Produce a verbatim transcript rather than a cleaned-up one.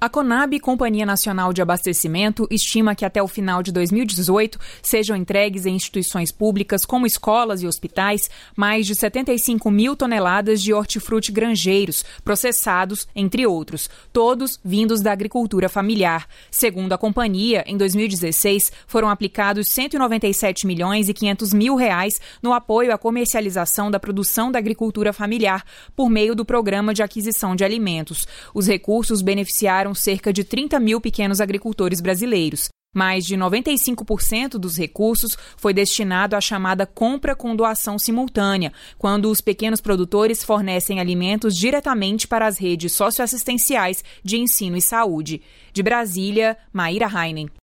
A Conab, Companhia Nacional de Abastecimento, estima que até o final de dois mil e dezoito sejam entregues em instituições públicas como escolas e hospitais mais de setenta e cinco mil toneladas de hortifruti grangeiros, processados, entre outros, todos vindos da agricultura familiar. Segundo a companhia, em dois mil e dezesseis foram aplicados cento e noventa e sete milhões e quinhentos mil reais no apoio à comercialização da produção da agricultura familiar por meio do Programa de Aquisição de Alimentos. Os recursos beneficiaram cerca de trinta mil pequenos agricultores brasileiros. Mais de noventa e cinco por cento dos recursos foi destinado à chamada compra com doação simultânea, quando os pequenos produtores fornecem alimentos diretamente para as redes socioassistenciais de ensino e saúde. De Brasília, Maíra Heinen.